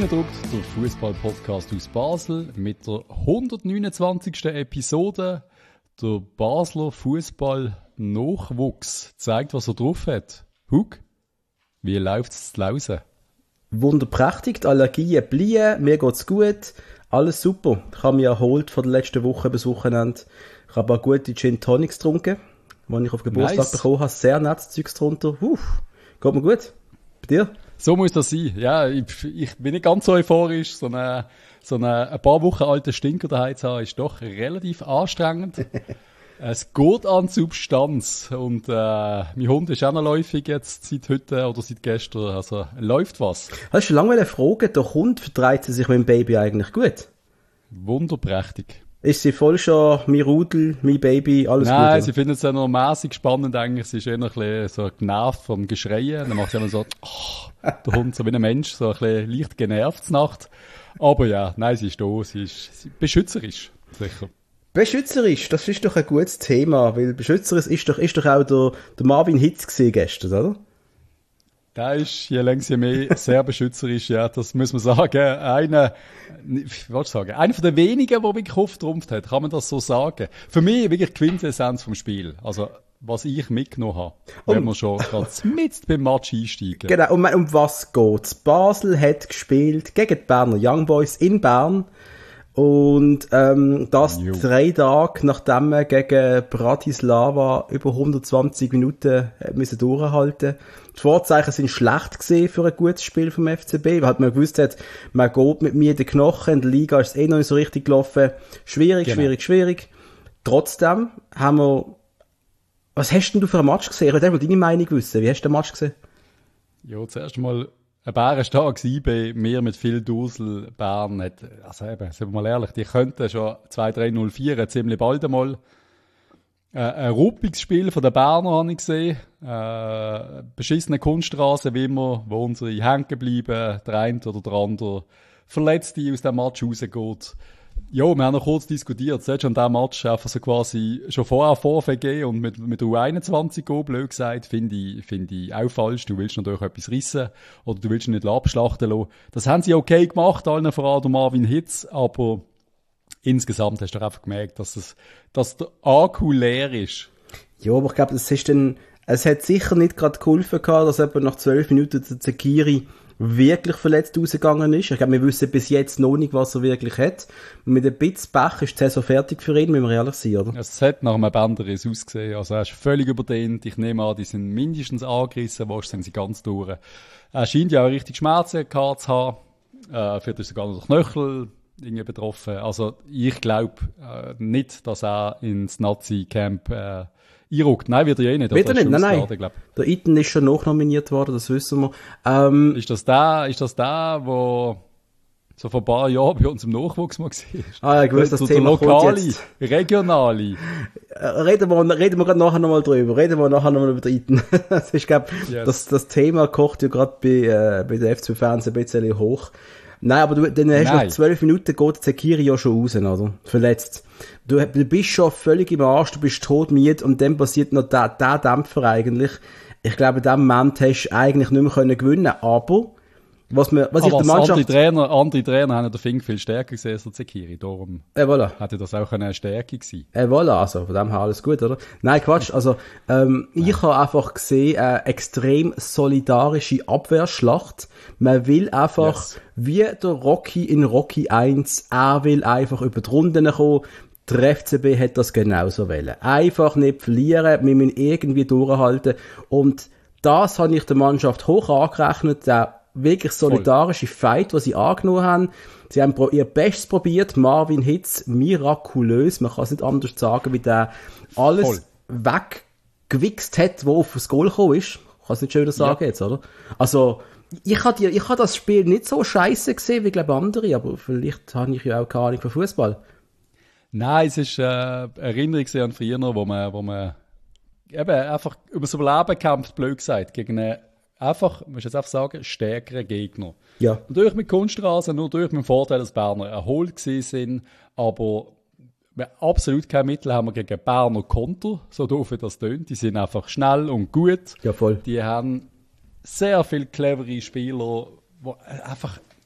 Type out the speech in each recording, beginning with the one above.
Reingedruckt, der Fußball-Podcast aus Basel mit der 129. Episode. Der Basler Fußball-Nachwuchs zeigt, was er drauf hat. Hug, wie läuft es zu Lausen? Wunderprächtig, die Allergien bleiben, mir geht's gut, alles super. Ich habe mich erholt von der letzten Woche bis Wochenende. Ich habe auch gute Gin Tonics getrunken, die ich auf Geburtstag bekommen habe. Sehr nettes Zeugs drunter. Geht mir gut. Bei dir? So muss das sein. Ja, ich bin nicht ganz so euphorisch. So ein paar Wochen alten Stinker daheim zu haben, ist doch relativ anstrengend. Es geht an Substanz. Und mein Hund ist auch noch läufig jetzt seit heute oder seit gestern. Also läuft was. Hast du schon lange fragen, der Hund vertreibt sich mit dem Baby eigentlich gut? Wunderprächtig. Ist sie voll schon mein Rudel, mein Baby, alles gut? Nein, sie findet es ja noch mäßig spannend eigentlich. Sie ist eher ein bisschen so genervt vom Geschreien. Dann macht sie immer so, der Hund so wie ein Mensch, so ein bisschen leicht genervt zur Nacht. Aber ja, nein, sie ist da, sie ist beschützerisch, sicher. Beschützerisch, das ist doch ein gutes Thema, weil beschützerisch ist doch auch der Marvin Hitz gesehen gestern, oder? Der ist je länger je mehr sehr beschützerisch, ja, das muss man sagen. Einer von den wenigen, der wirklich auftrumpft hat, kann man das so sagen. Für mich wirklich die Quintessenz vom Spiel. Also, was ich mitgenommen habe, wenn wir schon gerade mit beim Match einsteigen. Genau, um was geht's? Basel hat gespielt gegen die Berner Young Boys in Bern. Und das 3 Tage, nachdem wir gegen Bratislava über 120 Minuten müssen durchhalten. Die Vorzeichen sind schlecht gesehen für ein gutes Spiel vom FCB, weil man gewusst hat, man geht mit mir in den Knochen, in der Liga ist es noch nicht so richtig gelaufen. Schwierig. Trotzdem haben wir... Was hast denn du für ein Match gesehen? Ich wollte mal deine Meinung wissen. Wie hast du den Match gesehen? Ja, zuerst mal ein bärenstark bei mir mit viel Dusel. Bern hat, also eben, sind wir mal ehrlich, die könnten schon 2-3-0-4 ziemlich bald einmal. Ein ruppiges Spiel von den Berner habe ich gesehen. Beschissene Kunststraße wie immer, wo unsere hängen bleiben, der eine oder der andere Verletzte aus dem Match rausgeht. Ja, wir haben noch kurz diskutiert. Sollst du an diesem Match einfach so quasi schon vorher Vorfeld geben und mit U21 gehen, blöd gesagt, finde ich auch falsch. Du willst natürlich etwas rissen oder du willst ihn nicht abschlachten lassen. Das haben sie okay gemacht, allen voran Marvin Hitz, aber insgesamt hast du einfach gemerkt, dass der Akku leer ist. Ja, aber ich glaube, es hat sicher nicht gerade geholfen gehabt, dass etwa nach 12 Minuten der Zekiri wirklich verletzt rausgegangen ist. Ich glaube, wir wissen bis jetzt noch nicht, was er wirklich hat. Und mit ein bisschen Pech ist die Saison fertig für ihn, müssen wir ehrlich sein, oder? Es hat nach einem Bänderriss ausgesehen. Also er ist völlig überdehnt. Ich nehme an, die sind mindestens angerissen. Wahrscheinlich sind sie ganz durch. Er scheint ja auch richtig Schmerzen gehabt zu haben. Vielleicht ist sogar noch der Knöchel irgendwie betroffen. Also ich glaube nicht, dass er ins Nazi-Camp einrückt. Nein, wird er ja nicht. Wird er nicht? Nein. Der Iten ist schon nachnominiert worden, das wissen wir. Ist das der, wo so vor ein paar Jahren bei uns im Nachwuchs mal war? Ja, ich wusste, das Thema lokale, regionale. Reden wir gerade nachher nochmal drüber. Reden wir nachher nochmal über den Iten. Das ist, glaube yes. Das Thema kocht ja gerade bei der FC-Fans ein bisschen hoch. Nein, aber dann hast du nach 12 Minuten geht Zekiri ja schon raus, oder? Verletzt. Du bist schon völlig im Arsch, du bist todmüde und dann passiert noch der Dämpfer eigentlich. Ich glaube, in dem Moment hast du eigentlich nicht mehr gewinnen, aber andere Trainer haben den Fink viel stärker gesehen als der Zekiri, darum voilà. hätte das auch eine Stärke gewesen. Voilà, also von dem her alles gut, oder? Nein, Quatsch, also ich habe einfach gesehen, eine extrem solidarische Abwehrschlacht. Man will einfach, wie der Rocky in Rocky 1, er will einfach über die Runden kommen. Der FCB hat das genauso wollen. Einfach nicht verlieren, wir müssen irgendwie durchhalten und das habe ich der Mannschaft hoch angerechnet, der wirklich solidarische Fight, was sie angenommen haben. Sie haben ihr Bestes probiert. Marvin Hitz, mirakulös. Man kann es nicht anders sagen, wie der alles weggewichst hat, wo auf das Goal gekommen ist. Ich kann es nicht schöner sagen jetzt, oder? Also, ich habe das Spiel nicht so scheiße gesehen, wie glaube andere, aber vielleicht habe ich ja auch keine Ahnung von Fußball. Nein, es ist Erinnerung an früher, wo man eben einfach über das Überleben kämpft, blöd gesagt, gegen einen einfach, muss ich jetzt einfach sagen, stärkere Gegner. Ja. Natürlich mit Kunststraße, nur durch mit dem Vorteil, dass Berner erholt gewesen sind, aber absolut kein Mittel haben wir gegen Berner Konter, so doof wie das tönt. Die sind einfach schnell und gut. Ja, voll. Die haben sehr viele clevere Spieler, die einfach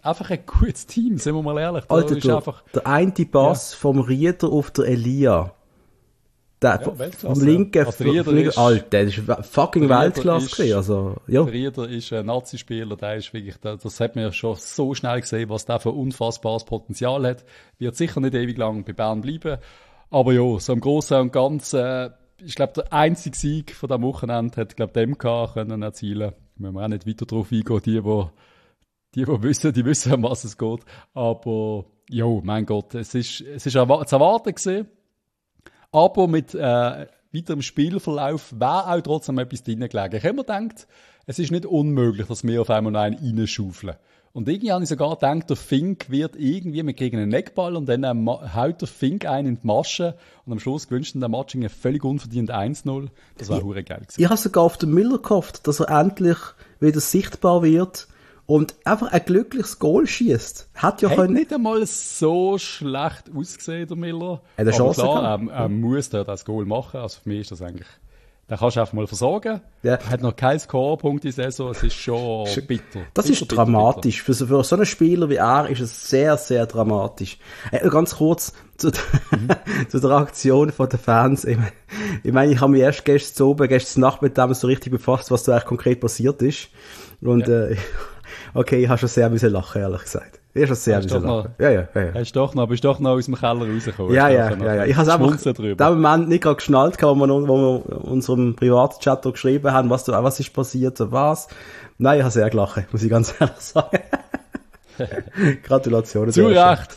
einfach ein gutes Team, sind wir mal ehrlich. Alter, der eine Pass vom Rieder auf der Elia. Vom linken, Alter, das war fucking Weltklasse. Also, ja. Der Rieder ist ein Nazi-Spieler, der ist wirklich, das hat man ja schon so schnell gesehen, was der für unfassbares Potenzial hat. Wird sicher nicht ewig lang bei Bern bleiben. Aber ja, so im Großen und Ganzen, ich glaube, der einzige Sieg von diesem Wochenende hat, glaube ich, MK können erzielen. Müssen wir auch nicht weiter drauf eingehen, die wissen, die wissen, um was es geht. Aber, jo, mein Gott, es ist zu erwarten gewesen. Aber mit weiterem Spielverlauf wäre auch trotzdem etwas drin gelegen. Ich habe mir gedacht, es ist nicht unmöglich, dass wir auf einmal noch einen reinschaufeln. Und irgendwie habe ich sogar gedacht, der Fink wird irgendwie, wir kriegen einen Eckball und dann haut der Fink einen in die Masche und am Schluss gewünscht der Matching völlig unverdient 1-0. Das war hure geil gewesen. Ich habe sogar auf den Miller gehofft, dass er endlich wieder sichtbar wird und einfach ein glückliches Goal schießt. Hat nicht einmal so schlecht ausgesehen, der Miller. Hat er Chance gehabt? Er muss da das Goal machen. Also für mich ist das eigentlich, da kannst du einfach mal versorgen. Ja. Er hat noch keinen Scorerpunkt in der Saison. Es ist schon bitter. Das ist dramatisch. Bitter. Für so einen Spieler wie er ist es sehr, sehr dramatisch. Ganz kurz zu der Aktion von den Fans. Ich meine, ich habe mich erst gestern Nacht mit dem so richtig befasst, was da eigentlich konkret passiert ist. Und, okay, ich habe schon sehr lachen, ehrlich gesagt. Ich habe schon sehr lachen. Ja. Bist doch noch aus dem Keller rausgekommen? Ja. Ich habe es einfach in dem Moment nicht gerade geschnallt, wo wir unserem Privatchat geschrieben haben, was ist passiert und was. Nein, ich habe sehr gelacht, muss ich ganz ehrlich sagen. Gratulationen. Zu Recht.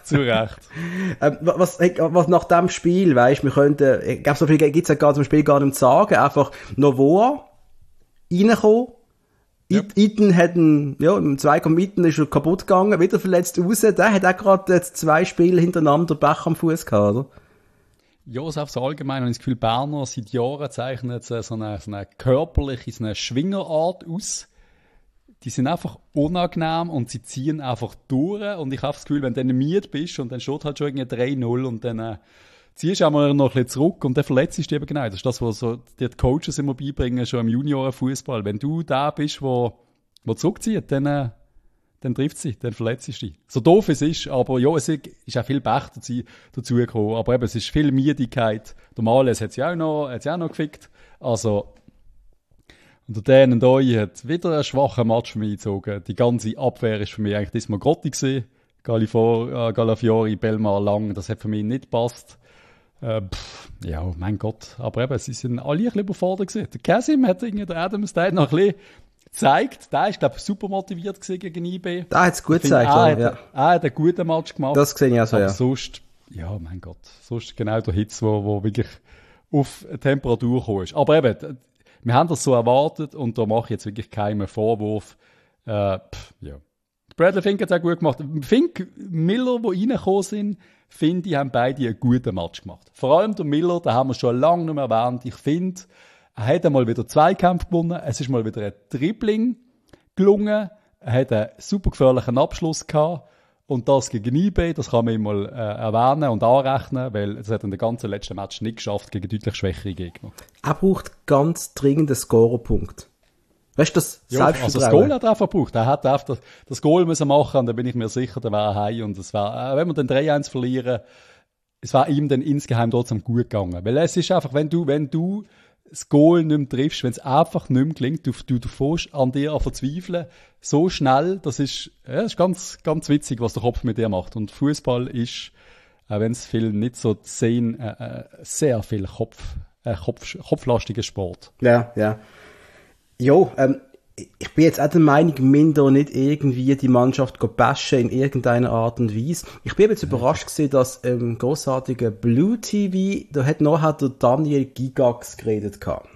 Was nach dem Spiel, weisst, wir könnten, so viel gibt's ja zum Spiel gar nicht zu sagen, einfach Novoa reinkommen. Iten hat im Zweikampf Iten ist er kaputt gegangen, wieder verletzt raus. Der hat auch gerade jetzt 2 Spiele hintereinander Pech am Fuß gehabt, oder? Ja, so aufs Allgemeine habe ich das Gefühl, Berner seit Jahren zeichnen so eine körperliche, so eine Schwingerart aus. Die sind einfach unangenehm und sie ziehen einfach durch. Und ich habe das Gefühl, wenn du dann müde bist und dann steht halt schon irgendwie 3-0 und dann ziehst du auch mal noch ein bisschen zurück und dann verletzt dich eben genau. Das ist das, was so die Coaches immer beibringen, schon im Juniorenfußball. Wenn du da bist, wo zurückzieht, dann trifft sie, dann verletzt dich. So doof es ist, aber ja, es ist auch viel Pech dazu gekommen. Aber eben, es ist viel Müdigkeit. Der Males hat sie auch noch gefickt. Also, und der Ndoi hat wieder einen schwachen Match für mich gezogen. Die ganze Abwehr ist für mich eigentlich diesmal grottig gewesen. Galafiori, Belmar, Lang, das hat für mich nicht gepasst. Ja, mein Gott. Aber eben, sie sind alle ein bisschen überfordert gewesen. Der Kasim hat irgendwie, der Adams, der hat noch ein bisschen gezeigt. Der ist, glaube ich, super motiviert gewesen gegen IB. Der hat es gut gezeigt, Er hat einen guten Match gemacht. Das sehe ich auch so, aber sonst, ja, mein Gott. Sonst genau der Hitz, wo wirklich auf Temperatur gekommen ist. Aber eben, wir haben das so erwartet und da mache ich jetzt wirklich keinen Vorwurf. Ja. Bradley Fink hat es auch gut gemacht. Fink, Miller, die reingekommen sind, finde ich, haben beide einen guten Match gemacht. Vor allem der Miller, den haben wir schon lange nicht mehr erwähnt. Ich finde, er hat einmal wieder Zweikämpfe gewonnen. Es ist mal wieder ein Dribbling gelungen. Er hat einen super gefährlichen Abschluss gehabt. Und das gegen IB, das kann man ihm mal erwähnen und anrechnen, weil es hat in den ganzen letzten Match nicht geschafft gegen deutlich schwächere Gegner. Er braucht ganz dringend einen Scorerpunkt. Weißt du, das Selbstvertrauen? Also das Goal hat er einfach gebraucht. Er hat einfach das Goal müssen machen und da bin ich mir sicher, der wäre heim. Und es war, wenn wir dann 3-1 verlieren, es war ihm dann insgeheim trotzdem gut gegangen. Weil es ist einfach, wenn du das Goal nicht mehr triffst, wenn es einfach nicht mehr gelingt, du fährst an dir an verzweifeln, so schnell, das ist ganz, ganz witzig, was der Kopf mit dir macht. Und Fußball ist, auch wenn es viele nicht so sehen, sehr viel kopflastiger Sport. Ja. Jo, ich bin jetzt auch der Meinung, minder nicht irgendwie die Mannschaft bashen in irgendeiner Art und Weise. Ich bin jetzt überrascht gewesen, dass im grossartigen Blue TV, da hat nachher der Daniel Gigax geredet gehabt.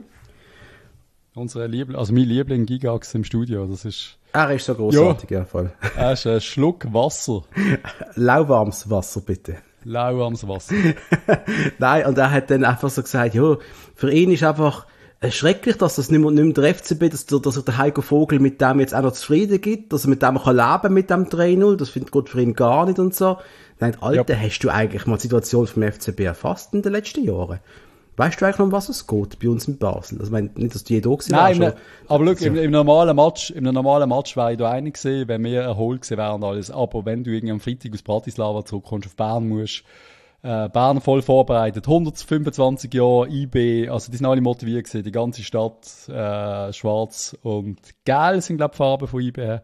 Mein Liebling Gigax im Studio, das ist... Er ist so grossartig, ja, voll. Er ist ein Schluck Wasser. Lauwarmes Wasser, bitte. Lauwarmes Wasser. Nein, und er hat dann einfach so gesagt, ja, für ihn ist einfach schrecklich, dass das nicht mehr der FCB, dass der Heiko Vogel mit dem jetzt auch noch zufrieden gibt, dass er mit dem leben kann mit dem 3-0, das findet Gott für ihn gar nicht und so. Nein, Alter, hast du eigentlich mal die Situation vom FCB erfasst in den letzten Jahren? Weißt du eigentlich noch, um was es geht bei uns in Basel? Also, ich meine, nicht, dass du je da gewesen Nein, wärst, aber schau, im normalen Match wäre ich da einig gewesen, wenn wir erholt gewesen wären und alles. Aber wenn du irgendwie am Freitag aus Bratislava zurückkommst, auf Bern musst, Bern voll vorbereitet, 125 Jahre IB, also die sind alle motiviert gewesen, die ganze Stadt, schwarz und gelb sind, glaube ich, Farben von IB her.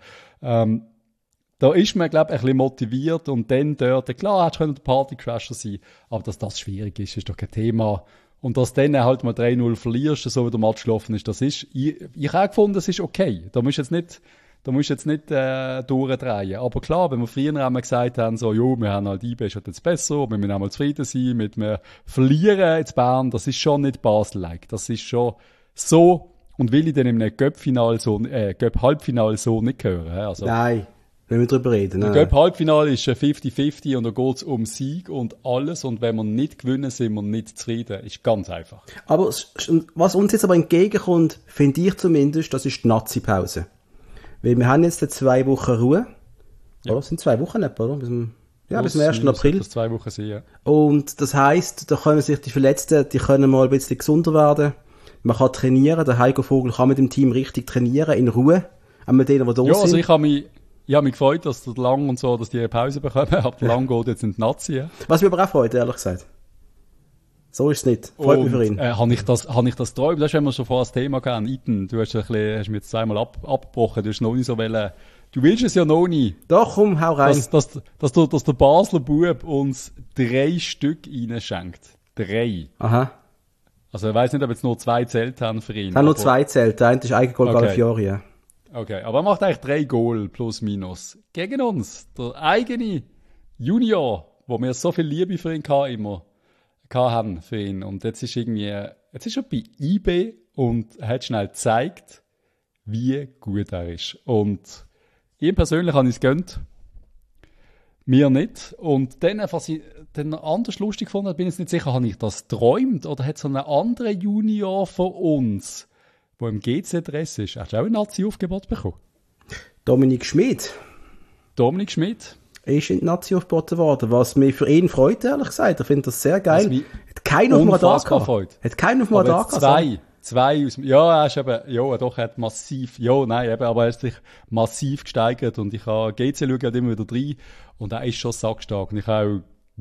Da ist man, glaube ich, ein bisschen motiviert und dann dort, klar, hättest du der Partycrasher sein, aber dass das schwierig ist doch kein Thema. Und dass dann halt mal 3-0 verlierst, so wie der Match gelaufen ist, das ist, ich habe gefunden, das ist okay. Da musst du jetzt nicht durchdrehen. Aber klar, wenn wir früher einmal gesagt haben, so, jo, wir haben halt IB, ist halt jetzt besser, wir müssen einmal zufrieden sein mit wir verlieren jetzt Bern, das ist schon nicht Basel-like. Das ist schon so, und will ich dann in einem Göpp-Halbfinale so nicht hören. Also, Nein. Wenn wir drüber reden. Das Göpp-Halbfinale ist 50-50 und da geht es um Sieg und alles. Und wenn wir nicht gewinnen, sind wir nicht zufrieden. Ist ganz einfach. Aber was uns jetzt aber entgegenkommt, finde ich zumindest, das ist die Nazi-Pause. Weil wir haben jetzt 2 Wochen Ruhe. Ja. Oder? Das sind 2 Wochen etwa, oder? Bis zum 1. April. Das 2 Wochen sein, ja. Und das heisst, da können sich die Verletzten, die können mal ein bisschen gesunder werden. Man kann trainieren. Der Heiko Vogel kann mit dem Team richtig trainieren, in Ruhe. Auch mit denen, die da sind. Also ich habe mich gefreut, dass der Lang und so, dass die eine Pause bekommen. Aber der Lang geht jetzt in die Nazi. Ja. Was mich aber auch freut, ehrlich gesagt. So ist es nicht. Freut mich für ihn. Habe ich das geträumt? Das ist, wenn wir schon vorher das Thema hatten. Iten, du hast mich jetzt zweimal abgebrochen. Du hast noch nicht so wollen. Du willst es ja noch nicht. Doch, komm, hau rein. Dass der Basler Bub uns 3 Stück reinschenkt. 3. Aha. Also ich weiss nicht, ob jetzt nur 2 zählt haben für ihn. Ich habe nur 2 zählt. Der eine ist Eigengoal Galafiori, ja. Okay, aber er macht eigentlich 3 Goal plus minus. Gegen uns. Der eigene Junior, wo wir so viel Liebe für ihn haben für ihn. Und jetzt ist er bei IB und er hat schnell gezeigt, wie gut er ist. Und ihm persönlich habe ich es gegönnt. Mir nicht. Und dann, was ich dann anders lustig fand, bin ich nicht sicher, habe ich das geträumt oder hat so einen anderen Junior von uns, der im GC-Dress ist, hast du auch ein Nazi-Aufgebot bekommen? Dominik Schmid. Ist in die Nazi aufgeboten worden, was mich für ihn freut, ehrlich gesagt. Ich finde das sehr geil. Hat keiner auf dem Radar gehabt. Hat keiner auf dem Radar gehabt. Zwei aus dem, ja, er ist eben, ja, doch, er hat massiv, ja, nein, eben, aber er hat sich massiv gesteigert und ich habe GC schauen halt immer wieder rein und er ist schon sackstark. Und ich habe auch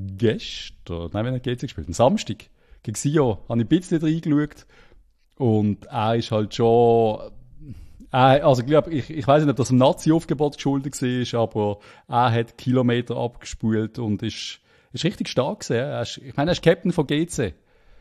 wenn er GC gespielt, am Samstag, gegen Sion, habe ich ein bisschen reingeschaut und er ist halt schon, also ich weiss nicht, ob das ein Nazi-Aufgebot geschuldet war, aber er hat Kilometer abgespult und ist richtig stark gewesen. Ich meine, er ist Captain von GC.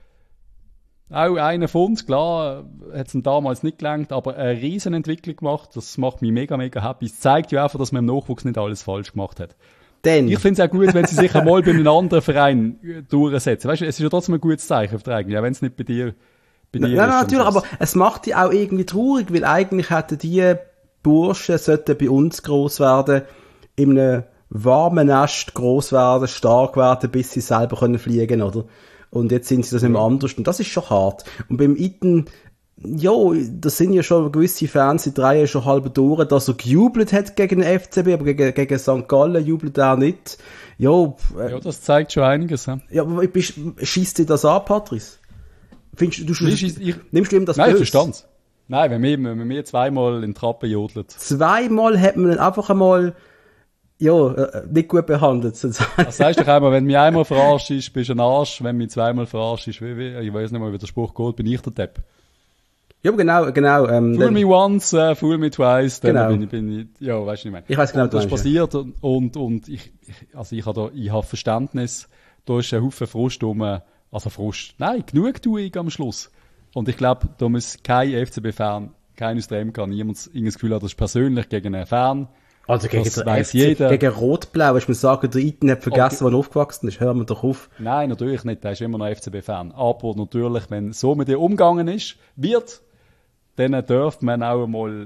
Auch einer von uns, klar, hat es damals nicht gelangt, aber eine riesen Entwicklung gemacht. Das macht mich mega, mega happy. Es zeigt ja einfach, dass man im Nachwuchs nicht alles falsch gemacht hat. Ich finde es auch gut, wenn sie sich einmal bei einem anderen Verein durchsetzen. Weißt du, es ist ja trotzdem ein gutes Zeichen auf der eigenen, ja, wenn es nicht bei dir Nein, natürlich, aber es macht die auch irgendwie traurig, weil eigentlich hätten die Burschen sollten bei uns gross werden, in einem warmen Nest gross werden, stark werden, bis sie selber können fliegen, oder? Und jetzt sind sie das nicht mehr anders. Und das ist schon hart. Und beim Iten, ja, da sind ja schon gewisse Fans in 3 Jahren schon halb durch, dass er gejubelt hat gegen den FCB, aber gegen St. Gallen jubelt er nicht. Ja, das zeigt schon einiges. Ja, aber schießt dir das an, Patrice? Findest du, nimmst du ihm das Nein, ich verstand's. Nein, wenn wir zweimal in die Trappe jodelt. Zweimal hat man ihn einfach einmal, nicht gut behandelt. Das sagst du doch einmal, wenn du mich einmal verarschst, bist du ein Arsch. Wenn du mich zweimal verarschst, ich weiß nicht mal, wie der Spruch geht, bin ich der Depp. Ja, aber genau. Fool me once, fool me twice, dann genau. bin ich, ja, weißt du nicht mehr. Ich weiß genau, das ist passiert und ich habe Verständnis, da ist ein Haufen Frust Genugtuung am Schluss. Und ich glaube, da muss kein FCB-Fan, kein aus der MK, niemand das Gefühl hat, das ist persönlich gegen einen Fan. Also gegen gegen Rot-Blau, ich muss sagen, der Iten hat vergessen, wann er aufgewachsen ist. Hören wir doch auf. Nein, natürlich nicht. Der ist immer noch FCB-Fan. Aber natürlich, wenn so mit dir umgegangen wird, dann dürfte man auch einmal,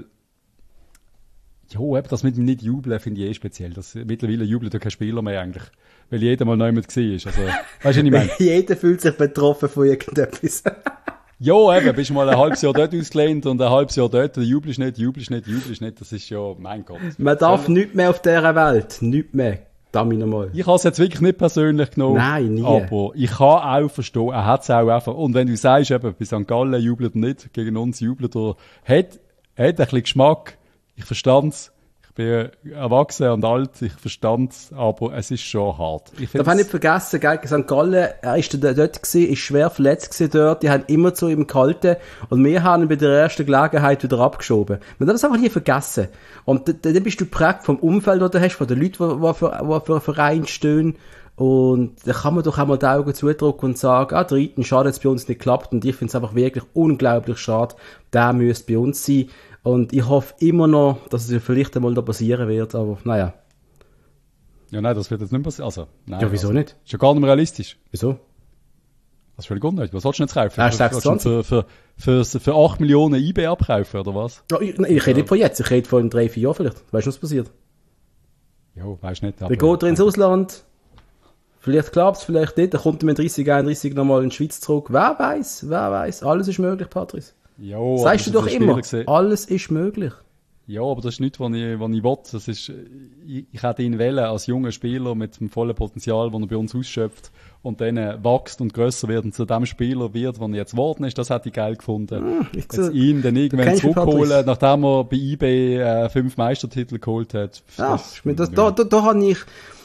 das mit dem nicht jubeln, finde ich speziell. Mittlerweile jubelt ja kein Spieler mehr eigentlich. Weil jeder mal neu mit gesehen ist. Also, weißt du, was ich meine? Jeder fühlt sich betroffen von irgendetwas. Ja, eben, bist mal ein halbes Jahr dort ausgelehnt und ein halbes Jahr dort, jubelst nicht. Das ist ja, mein Gott. Man darf nichts mehr auf dieser Welt. Nichts mehr. Damit nochmal. Ich habe es jetzt wirklich nicht persönlich genommen. Nein, nie. Aber ich kann auch verstehen, er hat es auch einfach. Und wenn du sagst, eben, bei St. Gallen jubelt er nicht, gegen uns jubelt er, hat ein bisschen Geschmack. Ich verstand es. Ich bin erwachsen und alt, ich verstand es, aber es ist schon hart. Darf ich nicht vergessen, gell, St. Gallen, er ist dort gewesen, ist schwer verletzt gewesen dort, die haben immer zu ihm gehalten und wir haben ihn bei der ersten Gelegenheit wieder abgeschoben. Man darf das einfach nie vergessen. Und dann bist du geprägt vom Umfeld, das du hast, von den Leuten, die für einen Verein stehen. Und da kann man doch auch mal die Augen zudrücken und sagen, der Iten, schade, dass es bei uns nicht klappt. Und ich finde es einfach wirklich unglaublich schade. Der müsste bei uns sein. Und ich hoffe immer noch, dass es vielleicht einmal da passieren wird, aber naja. Ja, nein, das wird jetzt nicht passieren. Also, nein, ja, wieso nicht? Ist ja gar nicht mehr realistisch. Wieso? Das ist völlig unnötig. Was sollst du jetzt kaufen? Ja, 26. Für 8 Millionen IB abkaufen, oder was? Ja, ich rede nicht von jetzt, ich rede von 3-4 Jahren vielleicht. Weißt du, was passiert? Ja, weißt nicht. Dann geht er ins Ausland. Vielleicht klappt es, vielleicht nicht. Dann kommt er mit 30, 31 nochmal in die Schweiz zurück. Wer weiß. Alles ist möglich, Patrice. Jo, sagst du doch immer, alles ist möglich. Ja, aber das ist nicht, was ich will. Das ist, ich hätte ihn wählen als junger Spieler mit dem vollen Potenzial, das er bei uns ausschöpft und dann wächst und grösser wird und zu dem Spieler wird, der er jetzt geworden ist. Das hätte ich geil gefunden. Jetzt ihn dann irgendwann zurückholen, nachdem er bei IB 5 Meistertitel geholt hat. Ja, da habe ich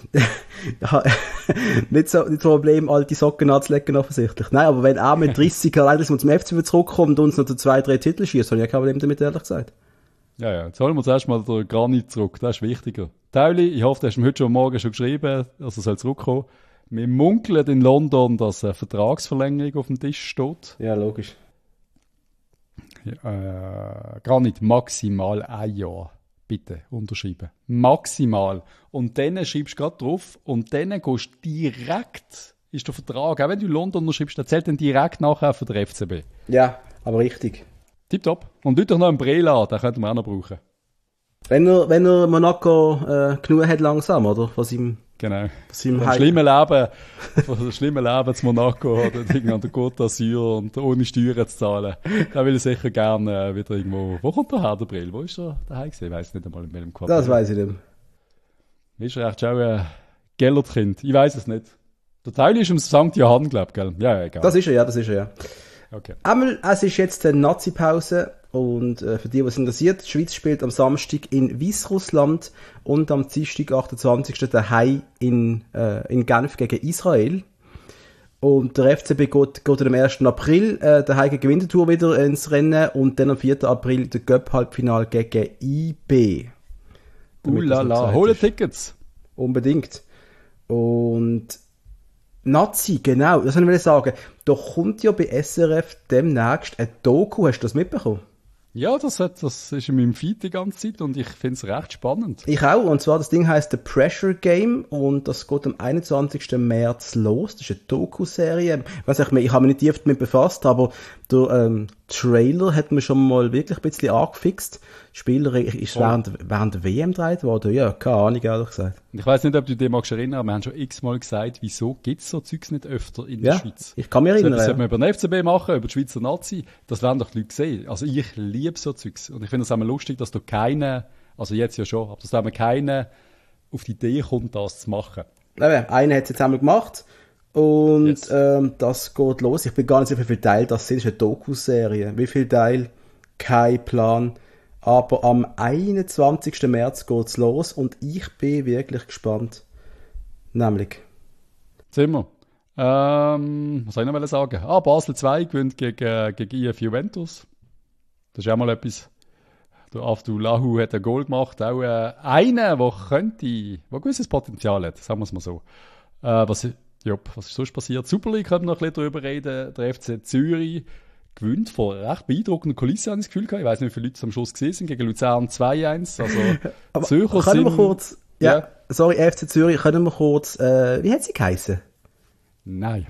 nicht so ein Problem, alte Socken anzulegen offensichtlich. Nein, aber wenn er mit 30 allein zum FCB zurückkommt und uns noch 2-3 Titel schießt, habe ich kein Problem damit, ehrlich gesagt. Ja, jetzt holen wir uns erstmal den Granit zurück, das ist wichtiger. Tauli, ich hoffe, du hast ihm heute schon Morgen schon geschrieben, dass er zurückkommen soll. Wir munkeln in London, dass eine Vertragsverlängerung auf dem Tisch steht. Ja, logisch. Granit, maximal 1 Jahr. Bitte, unterschreiben. Maximal. Und dann schreibst du gerade drauf und dann gehst du direkt, ist der Vertrag, auch wenn du in London unterschreibst, dann zählt dann direkt nachher für den FCB. Ja, aber richtig. Tipptopp. Und du doch noch einen Brela, den könnten wir auch noch brauchen. Wenn er Monaco genug hat langsam, oder? Von seinem schlimmen Leben zu Monaco oder an der Côte d'Azur und ohne Steuern zu zahlen. Da will ich sicher gerne wieder irgendwo. Wo kommt der her, der Brill? Wo ist er daheim gewesen? Ich weiss nicht einmal in welchem Quartal. Das weiss ich nicht. Ist er echt schon ein Gellertkind? Ich weiss es nicht. Der Teil ist im St. Johann, glaube ich, gell? Ja, egal. Das ist er, ja. Okay. Einmal, es ist jetzt eine Nazi-Pause und für die, was interessiert, die Schweiz spielt am Samstag in Weißrussland und am Dienstag, 28. daheim in Genf gegen Israel. Und der FCB geht am 1. April daheim gegen Winterthur wieder ins Rennen und dann am 4. April der Cup-Halbfinale gegen IB. Lala, hole Tickets! Unbedingt. Und Nazi, genau, das wollte ich sagen. Da kommt ja bei SRF demnächst ein Doku, hast du das mitbekommen? Ja, das ist in meinem Feed die ganze Zeit und ich finde es recht spannend. Ich auch, und zwar das Ding heisst The Pressure Game und das geht am 21. März los. Das ist eine Doku-Serie. Ich habe mich nicht tief damit befasst, aber der Trailer hat mir schon mal wirklich ein bisschen angefixt. Spieler ist während der WM gedreht worden. Ja, keine Ahnung, ehrlich gesagt. Ich weiss nicht, ob du dich magst erinnern, aber wir haben schon x-mal gesagt, wieso gibt es so Zeugs nicht öfter in der Schweiz? Ich kann mich erinnern. Das sollte man über den FCB machen, über die Schweizer Nazi. Das werden doch die Leute sehen. Also ich liebe so Zeugs. Und ich finde es auch mal lustig, dass da keiner, also jetzt ja schon, aber dass da keiner auf die Idee kommt, das zu machen. Einer hat es jetzt einmal gemacht. Und yes. Das geht los. Ich bin gar nicht sicher, wie viele Teile das sind. Das ist eine Doku-Serie. Wie viele Teile? Kein Plan. Aber am 21. März geht's los und ich bin wirklich gespannt. Nämlich. Sind wir. Was soll ich noch sagen? Basel 2 gewinnt gegen IF Juventus. Das ist auch mal etwas. Der Avdulahu hat ein Goal gemacht. Auch einer, der gewisses Potenzial hat. Sagen wir es mal so. Was ist sonst passiert? Super League können wir noch ein bisschen darüber reden. Der FC Zürich gewinnt vor recht beeindruckenden Kulissen, habe ich das Gefühl gehabt. Ich weiss nicht, wie viele Leute am Schluss gesehen sind. Gegen Luzern 2-1. Also, aber Zürcher können wir kurz... Ja, sorry, FC Zürich, können wir kurz... wie hat sie geheissen? Nein.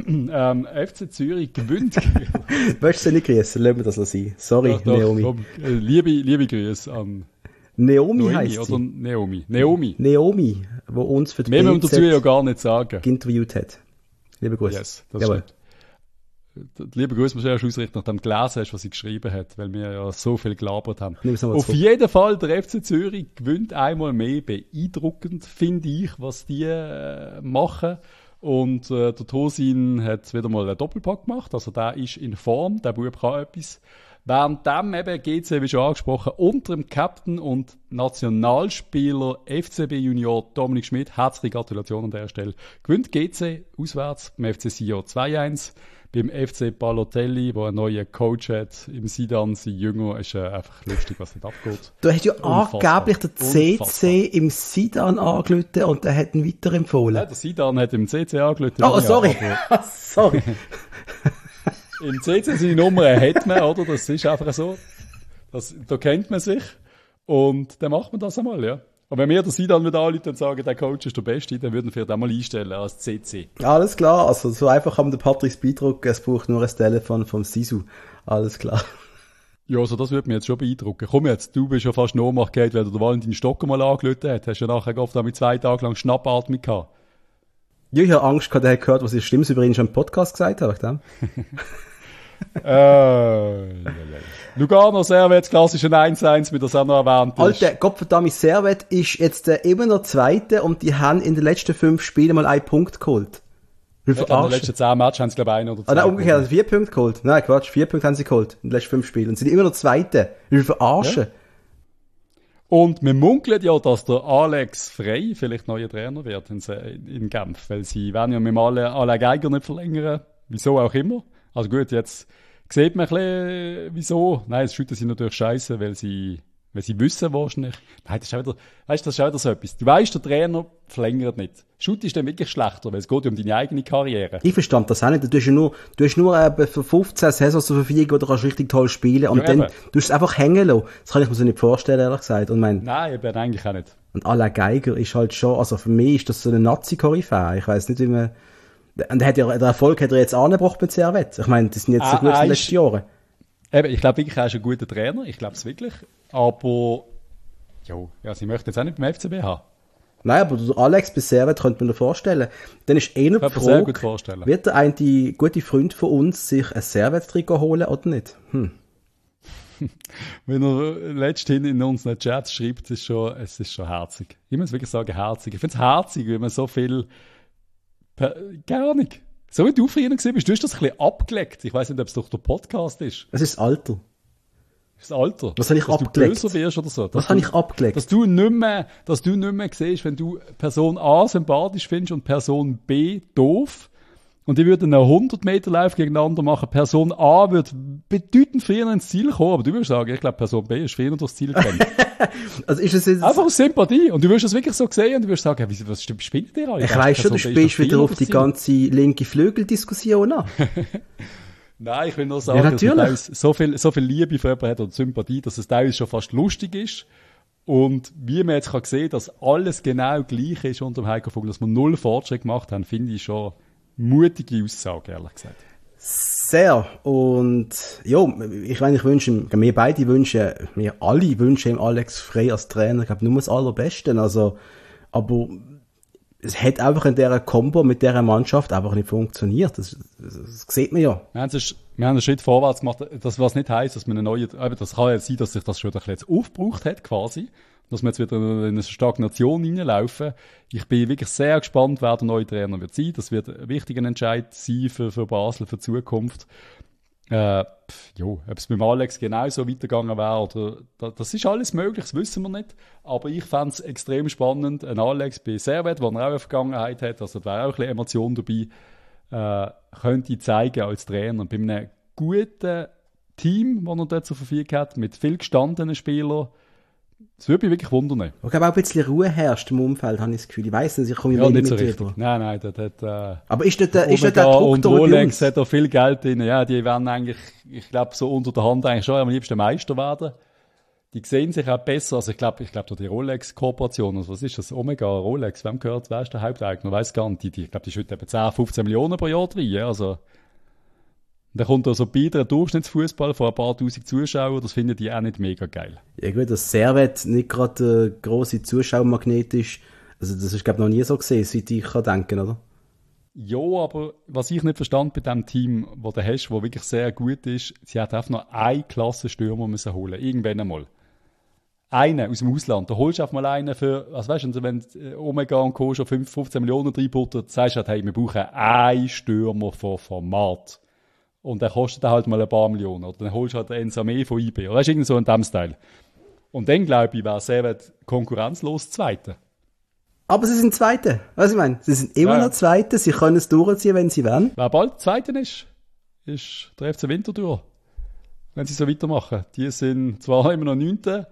FC Zürich gewinnt. Willst du sie nicht grüßen? Lassen wir das sein. Sorry, doch, Naomi. Komm, liebe Grüße an... Naomi heisst oder sie. Naomi, wo uns für die mehr müssen wir dazu ja gar nicht sagen. Interviewt hat. Liebe Grüße. Yes, das stimmt. lieber Grüße muss ich erst ausrichten, nachdem du gelesen hast, was sie geschrieben hat, weil wir ja so viel gelabert haben. Auf jeden Fall, der FC Zürich gewinnt einmal mehr. Beeindruckend, finde ich, was die machen. Und der Tosin hat wieder mal einen Doppelpack gemacht, also der ist in Form, der Bub kann etwas. Währenddem eben GC, wie schon angesprochen, unter dem Captain und Nationalspieler FCB Junior Dominik Schmidt, herzliche Gratulation an der Stelle, gewinnt GC auswärts beim FC Sion 2-1. Beim FC Balotelli, der einen neuen Coach hat, im Sidan, sein Jünger, ist einfach lustig, was nicht abgeht. Du hast ja angeblich den CC im Sidan angerufen und der hat ihn weiterempfohlen. Ja, der Sidan hat im CC angerufen. Oh, sorry. Sorry. Im CC seine Nummer hat man, oder? Das ist einfach so. Da kennt man sich. Und dann macht man das einmal, ja. Und wenn wir den Sidan wieder anrufen und sagen, der Coach ist der Beste, dann würden wir vielleicht einmal einstellen als CC. Alles klar, also so einfach haben der Patrick beeindrucken, es braucht nur ein Telefon vom Sisu. Alles klar. Ja, also das würde mich jetzt schon beeindrucken. Komm jetzt, du bist ja fast in Ohnmacht gehabt, weil der Valentin Stocker mal angerufen hat. Hast du ja nachher oft mit 2 Tagen lang Schnappatmung gehabt. Ja, ich habe Angst gehabt, er hat gehört, was ich Stimmes über ihn schon im Podcast gesagt habe. Lugano Servet, klassische 1-1, wie das auch noch erwähnt ist. Alter, Gottverdammt, Servet ist jetzt immer noch Zweite und die haben in den letzten 5 Spielen mal 1 Punkt geholt. In den letzten 10 Matches haben sie, glaube ich, 1 oder 2. Nein, umgekehrt, also 4 Punkte geholt. Nein, Quatsch, 4 Punkte haben sie geholt in den letzten 5 Spielen und sind immer noch Zweite. Wie verarschen. Ja. Und wir munkeln ja, dass der Alex Frey vielleicht neuer Trainer wird in Genf, weil sie werden ja mit dem Alain Geiger nicht verlängern, wieso auch immer. Also gut, jetzt sieht man ein bisschen, wieso. Nein, es schütten sie natürlich scheiße, weil sie wissen wahrscheinlich. Nein, das ist auch wieder, weißt, das ist auch wieder so etwas. Du weißt, der Trainer verlängert nicht. Schut ist dann wirklich schlechter, weil es geht ja um deine eigene Karriere. Ich verstand das auch nicht. Du hast nur für 15 Saisons zur Verfügung, oder kannst richtig toll spielen und ja, dann du es einfach hängen lassen. Das kann ich mir so nicht vorstellen, ehrlich gesagt. Und nein, eben eigentlich auch nicht. Und Alain Geiger ist halt schon, also für mich ist das so eine Nazi-Koryphäe. Ich weiss nicht, wie man, und der Erfolg hat er jetzt angebracht mit Servet. Ich meine, die sind jetzt so gut in den letzten Jahren. Eben, ich glaube wirklich, er ist ein guter Trainer. Ich glaube es wirklich. Aber, ja, sie möchten jetzt auch nicht beim FCB haben. Nein, aber Alex bei Servet könnte man sich vorstellen. Dann ist eher die Frage, wird der eine gute Freund von uns sich ein Servet-Trikot holen oder nicht? Wenn er letzthin in unseren Chats schreibt, es ist schon herzig. Ich muss wirklich sagen, herzig. Ich finde es herzig, wenn man so viel, gar nicht. So wie du früher gesehen bist, du hast das ein bisschen abgelegt. Ich weiss nicht, ob es durch den Podcast ist. Es ist das Alter. Das Alter. Was habe ich abgelegt? Dass du böser wirst oder so. Was habe ich abgelegt? Dass du nicht mehr siehst, wenn du Person A sympathisch findest und Person B doof. Und die würden einen 100-Meter-Lauf gegeneinander machen. Person A wird bedeutend früher ins Ziel kommen. Aber du würdest sagen, ich glaube, Person B ist früher durchs Ziel gekommen. Also ist es jetzt einfach aus Sympathie. Und du wirst das wirklich so sehen und du wirst sagen, was spinnt ihr alle? Ich weiss schon, du spielst wieder auf die ganze linke Flügeldiskussion an. Nein, ich will nur sagen, dass man so viel Liebe für jemanden hat und Sympathie, dass es teilweise schon fast lustig ist. Und wie man jetzt kann sehen, dass alles genau gleich ist unter dem Heiko Vogel, dass wir 0 Fortschritt gemacht haben, finde ich schon mutige Aussage, ehrlich gesagt. Sehr. Und ja, ich meine, wir alle wünschen ihm Alex Frey als Trainer, ich glaube, nur das Allerbeste. Also, aber es hat einfach in dieser Kombo mit dieser Mannschaft einfach nicht funktioniert. Das sieht man ja. Wir haben einen Schritt vorwärts gemacht, was nicht heisst, dass wir das kann ja sein, dass sich das schon ein bisschen jetzt aufgebraucht hat, quasi. Dass wir jetzt wieder in eine Stagnation reinlaufen. Ich bin wirklich sehr gespannt, wer der neue Trainer wird sein. Das wird ein wichtiger Entscheid sein für Basel, für die Zukunft. Ob es beim Alex genauso weitergegangen wäre, oder, das ist alles möglich, das wissen wir nicht. Aber ich fände es extrem spannend, ein Alex bei Servet, der auch eine Vergangenheit hat, also da wäre auch ein bisschen Emotion dabei, könnte zeigen als Trainer. Bei einem guten Team, das er dort zur Verfügung hat, mit viel gestandenen Spielern, das würde mich wirklich wundern. Ich glaube auch ein bisschen Ruhe herrscht im Umfeld, habe ich das Gefühl. Ich weiss nicht, ich komme ja, nicht so richtig. Nein, das hat... Aber ist der Druck und Rolex hat da viel Geld drin. Ja, die werden eigentlich, ich glaube, so unter der Hand eigentlich schon am liebsten Meister werden. Die sehen sich auch besser. Also ich glaube, die Rolex-Kooperation, also was ist das? Omega, Rolex, wem gehört, wer ist der Haupteigner? Weiss gar nicht. Ich glaube, die schütten etwa 10, 15 Millionen pro Jahr rein. Ja, also... Da kommt also bei der Durchschnittsfußball von ein paar tausend Zuschauern, das finden die auch nicht mega geil. Ja gut, dass Servet nicht gerade der grosse Zuschauermagnet ist, also das ist glaube ich noch nie so gesehen, seit ich kann denken, oder? Ja, aber was ich nicht verstand bei dem Team, das du hast, das wirklich sehr gut ist, sie hat einfach noch einen Klassenstürmer müssen holen. Irgendwann einmal. Einen aus dem Ausland. Da holst du einfach mal einen für, also weißt du, wenn Omega und Co. schon 15 Millionen reinbuttert, sagst du halt, hey, wir brauchen einen Stürmer von Format. Und der kostet dann halt mal ein paar Millionen. Oder dann holst du halt einen Samé von IB. Oder weißt du, irgendwie so in dem Style. Und dann, glaube ich, wäre Servet konkurrenzlos Zweiter. Aber sie sind Zweite. Was ich meine, sie sind immer noch Zweite, sie können es durchziehen, wenn sie wollen. Wer bald Zweiter ist der FC Winterthur. Wenn sie so weitermachen. Die sind zwar immer noch 9.,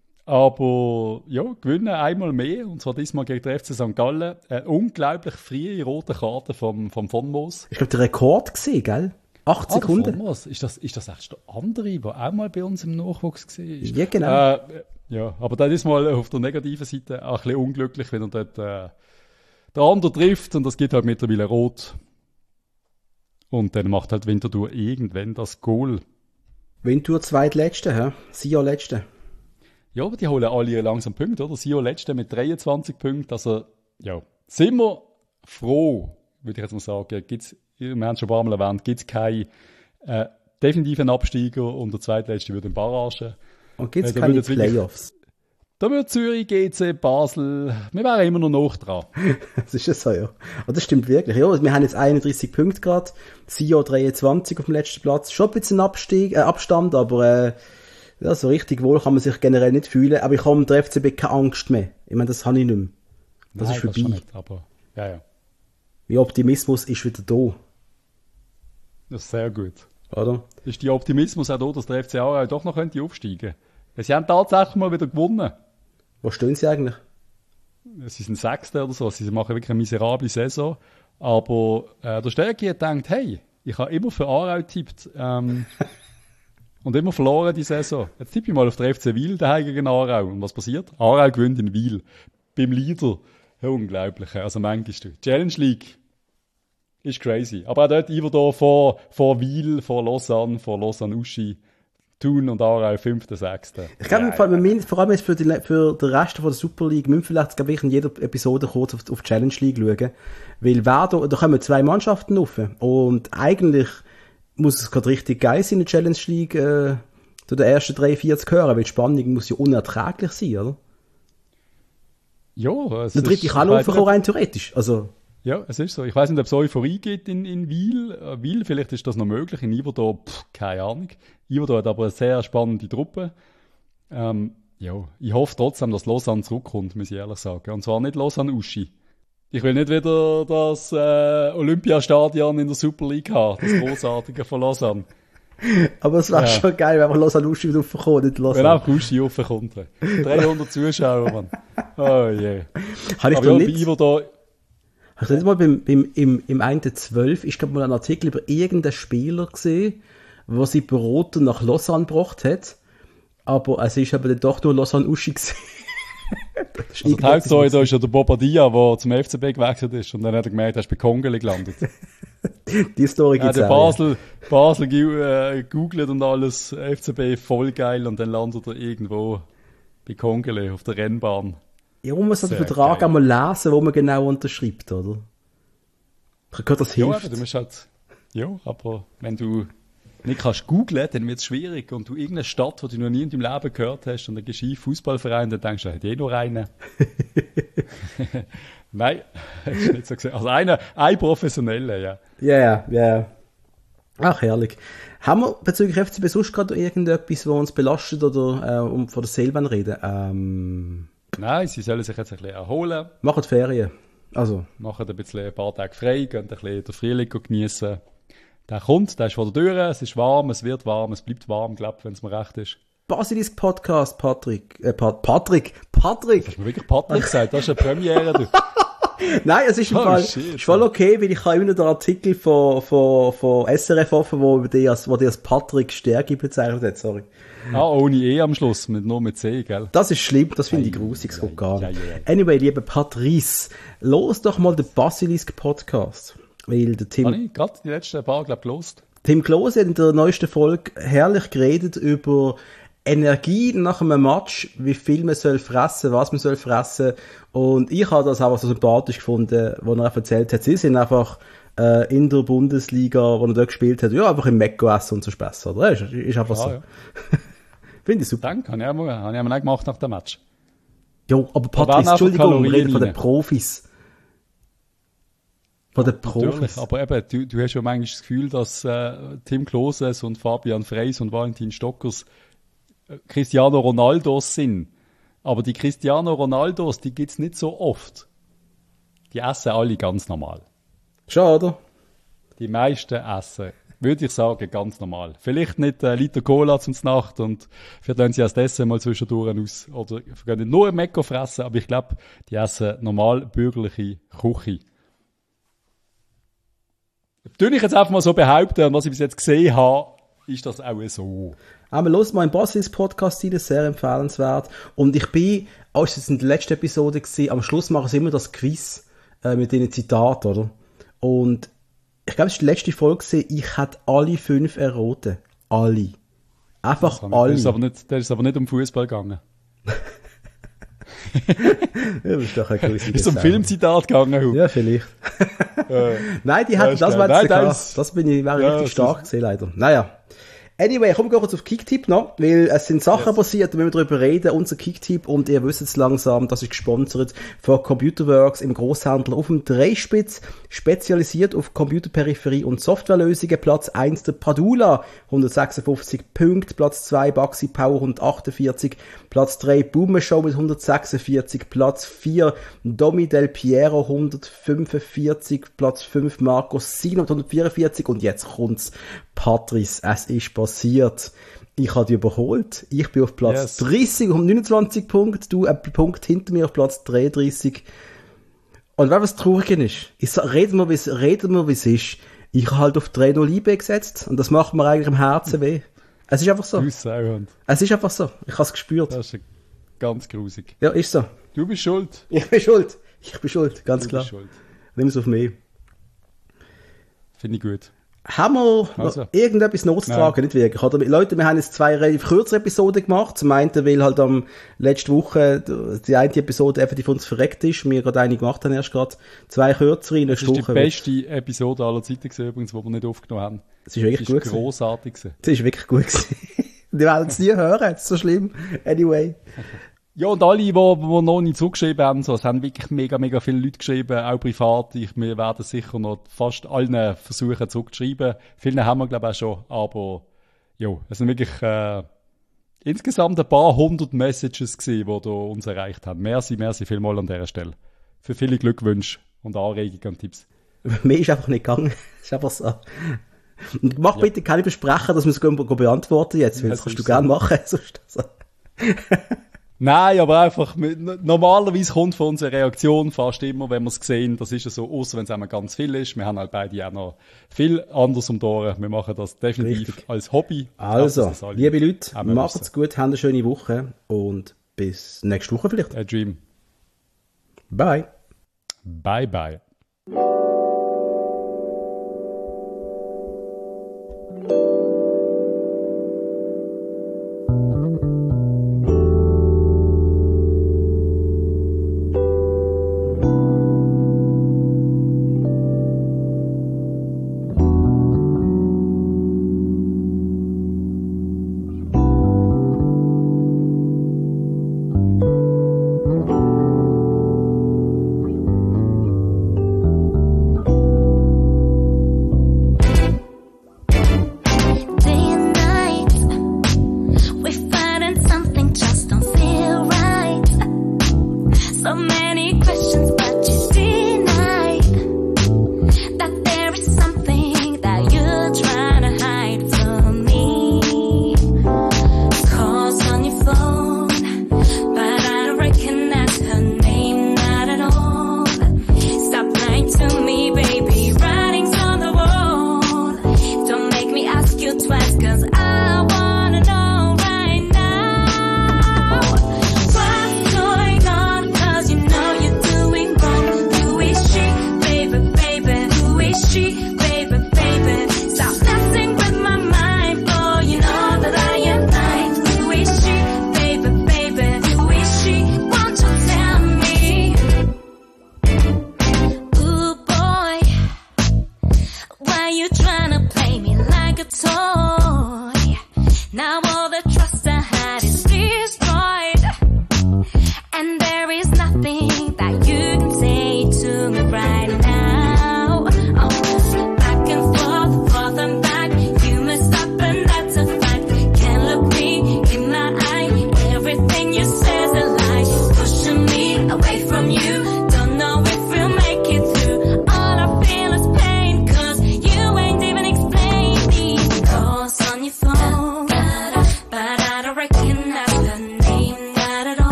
aber ja, gewinnen einmal mehr, und zwar diesmal gegen den FC St. Gallen. Eine unglaublich frühe rote Karte vom Von Moos. Ich glaube, der Rekord gesehen, gell? 8 Sekunden. Von Moos. Ist das echt der andere, der auch mal bei uns im Nachwuchs war? Ja, genau. Ja, aber dann ist mal auf der negativen Seite auch ein bisschen unglücklich, wenn er dort der andere trifft, und das geht halt mittlerweile rot. Und dann macht halt Winterthur irgendwann das Goal. Winterthur zweitletzte, hä? Sion letzte. Ja, aber die holen alle langsam Punkte, oder? Sion letzte mit 23 Punkten. Also, ja, sind wir froh, würde ich jetzt mal sagen. Wir haben es schon ein paar Mal erwähnt, gibt es keinen definitiven Absteiger, und der zweitletzte würde in Barrage. Und gibt es keine Playoffs? Da wird Zürich, GC, Basel, wir wären immer noch dran. Das ist ja so, ja. Und das stimmt wirklich. Ja, wir haben jetzt 31 Punkte gerade, Sion 23 auf dem letzten Platz. Schon ein bisschen Abstand, aber ja, so richtig wohl kann man sich generell nicht fühlen. Aber ich habe der FCB keine Angst mehr. Ich meine, das habe ich nicht mehr. Das ist vorbei. Das schon nicht, aber ja. Mein Optimismus ist wieder da. Das ist sehr gut. Oder? Ist der Optimismus auch da, dass der FC Aarau doch noch aufsteigen könnte? Sie haben tatsächlich mal wieder gewonnen. Wo stehen sie eigentlich? Sie sind Sechster oder so. Sie machen wirklich eine miserable Saison. Aber der Stärke hat gedacht, hey, ich habe immer für Aarau getippt. Und immer verloren die Saison. Jetzt tippe ich mal auf der FC Wil daheim gegen Aarau. Und was passiert? Aarau gewinnt in Wil. Beim Leader. Ja, unglaublich. Also manchmal. Challenge League ist crazy. Aber auch dort Iverdor vor Wil, vor Lausanne Uschi. Thun und Aarau 5., 6. Ich glaube, vor allem jetzt für den Rest von der Super League müssen wir vielleicht in jeder Episode kurz auf die Challenge League schauen. Weil da kommen 2 Mannschaften rauf. Und eigentlich muss es gerade richtig geil sein, in der Challenge League zu den ersten 3-4 zu hören, weil die Spannung muss ja unerträglich sein, oder? Ja, es der dritte kann laufen, rein theoretisch. Also. Ja, es ist so. Ich weiss nicht, ob es Euphorie gibt in Wil. Wil, vielleicht ist das noch möglich. In Iverdor, keine Ahnung. Iverdor hat aber eine sehr spannende Truppe. Ja, ich hoffe trotzdem, dass Lausanne zurückkommt, muss ich ehrlich sagen. Und zwar nicht Lausanne-Uschi. Ich will nicht wieder das Olympiastadion in der Super League haben, das großartige von Lausanne. Aber es wäre schon geil, wenn man Lausanne-Uschi wieder raufkommt, nicht Lausanne. Wenn auch Uschi raufkommt. 300 Zuschauer, Mann. Oh je. Yeah. Habe ich doch nicht... Hast du nicht mal im 1.12. ich glaube mal einen Artikel über irgendeinen Spieler gesehen, der sie beraten nach Lausanne gebracht hat, aber es ist aber dann doch nur Lausanne-Uschi gewesen. Also die Hauptstory da ist ja der Bobadilla, der zum FCB gewechselt ist, und dann hat er gemerkt, er ist bei Kongele gelandet. Die Story gibt's auch. Basel googelt und alles, FCB voll geil, und dann landet er irgendwo bei Kongele auf der Rennbahn. Ja, man muss den Vertrag einmal lesen, wo man genau unterschreibt, oder? Ich habe gehört, das hilft. Ja, du musst halt, aber wenn du nicht kannst googlen, dann wird es schwierig, und du irgendeine Stadt, die du noch nie in deinem Leben gehört hast, und dann gehst du Fußballverein, dann denkst du, hat noch einen. Nein, das ist nicht so gesehen. Also ein Professioneller, ja. Ja. Ach, herrlich. Haben wir bezüglich FCB sonst gerade irgendetwas, was uns belastet, oder von der Selben reden? Nein, sie sollen sich jetzt ein bisschen erholen. Machen Ferien. Also. Machen ein paar Tage frei, gehen ein bisschen den Frühling geniessen. Der kommt, der ist vor der Tür, es ist warm, es wird warm, es bleibt warm, glaube ich, wenn es mir recht ist. Basilisk Podcast, Patrick. Patrick! Hast du mir wirklich Patrick gesagt? Das ist eine Premiere, du. Nein, es ist im Fall ist voll okay, weil ich habe immer noch den Artikel von SRF offen, wo die als Patrick Stärke bezeichnet hat, sorry. Ohne E am Schluss, nur mit C, gell? Das ist schlimm, das finde ich grusig, das geht gar nicht. Anyway, lieber Patrice, los doch mal den Basilisk Podcast. Weil der Tim... Habe ich gerade die letzten paar, glaube ich, gelost. Tim Klose hat in der neuesten Folge herrlich geredet über Energie nach einem Match, wie viel man soll fressen, was man soll fressen. Und ich habe das einfach so sympathisch gefunden, wo er erzählt hat, sie sind einfach in der Bundesliga, wo er dort gespielt hat, ja, einfach im Mekko essen und so Späße, oder? Ist einfach so. Ja. Finde ich super. Danke, habe ich auch gemacht nach dem Match. Ja, aber Patrice, Entschuldigung, wir reden von den Profis. Von den Profis. Natürlich, aber eben, du hast ja manchmal das Gefühl, dass Tim Kloses und Fabian Freys und Valentin Stockers Cristiano Ronaldos sind. Aber die Cristiano Ronaldos, die gibt's nicht so oft. Die essen alle ganz normal. Schon, oder? Die meisten essen, würde ich sagen, ganz normal. Vielleicht nicht Liter Cola zum Nacht und vielleicht lassen sie erst essen mal zwischendurch aus. Oder können nicht nur im Mekko fressen, aber ich glaube, die essen normal bürgerliche Küche. Tue ich jetzt einfach mal so behaupten, und was ich bis jetzt gesehen habe, ist das auch so. Aber los mal im Basis Podcast rein, sehr empfehlenswert. Und ich bin, als es in der letzten Episode war, am Schluss machen sie immer das Quiz mit den Zitaten, oder? Und ich glaube, es war die letzte Folge, ich hätte alle 5 erraten. Alle. Einfach alle. Der ist aber nicht um Fußball gegangen. Das ist doch ein grusiger Ist um Filmzitat gegangen. Ja, vielleicht. Nein, die hatten das, das wäre richtig stark gewesen, leider. Naja. Anyway, kommen wir kurz auf Kicktipp noch, weil es sind Sachen passiert, da müssen wir drüber reden. Unser Kicktipp, und ihr wisst es langsam, das ist gesponsert von Computerworks im Großhandel auf dem Dreispitz, spezialisiert auf Computerperipherie und Softwarelösungen. Platz 1 der Padula, 156 Punkte, Platz 2 Baxi Power, 148, Platz 3 Boomer Show mit 146, Platz 4 Domi Del Piero, 145, Platz 5 Marco Sino mit 144, und jetzt kommt's, Patrice, es ist passiert. Ich habe dich überholt. Ich bin auf Platz 30 um 29 Punkte. Du einen Punkt hinter mir auf Platz 33. Und was traurig ist, reden wir, wie es ist. Ich habe halt auf 3-0 IB gesetzt. Und das macht mir eigentlich im Herzen weh. Es ist einfach so. Es ist einfach so. Ich habe es gespürt. Das ist ganz grusig. Ja, ist so. Du bist schuld. Ich bin schuld. Ganz klar. Nimm es auf mich. Finde ich gut. Haben wir irgendetwas notzutragen? Nicht wirklich. Oder, Leute, wir haben jetzt 2 relativ kürzere Episoden gemacht. Zum einen, weil halt letzte Woche die eine Episode effektiv für uns verreckt ist. Wir gerade eine gemacht haben, erst gerade 2 kürzere in der Woche. Das ist die beste Episode aller Zeiten gewesen, übrigens, die wir nicht aufgenommen haben. Das ist wirklich gut. Das ist grossartig gewesen. Das ist wirklich gut gewesen. Die werden es nie hören, das ist so schlimm. Anyway. Ja, und alle, die noch nicht zugeschrieben haben, es haben wirklich mega, mega viele Leute geschrieben, auch privat. Wir werden sicher noch fast allen versuchen zurückzuschreiben. Vielen haben wir, glaube ich, auch schon. Aber, ja, es sind wirklich, insgesamt ein paar 100 Messages gewesen, die da uns erreicht haben. Merci vielmals an dieser Stelle. Für viele Glückwünsche und Anregungen und Tipps. Mir ist einfach nicht gegangen. ist einfach so. Und mach bitte keine Versprechen, dass wir es beantworten jetzt, weil das kannst du gerne machen. Sonst so. Nein, aber einfach, normalerweise kommt von uns eine Reaktion fast immer, wenn wir es sehen. Das ist ja so, außer wenn es einmal ganz viel ist. Wir haben halt beide auch noch viel anderes um die Ohren. Wir machen das definitiv richtig als Hobby. Also, liebe Leute, macht's gut, habt eine schöne Woche und bis nächste Woche vielleicht. A dream. Bye. Bye, bye. guitar.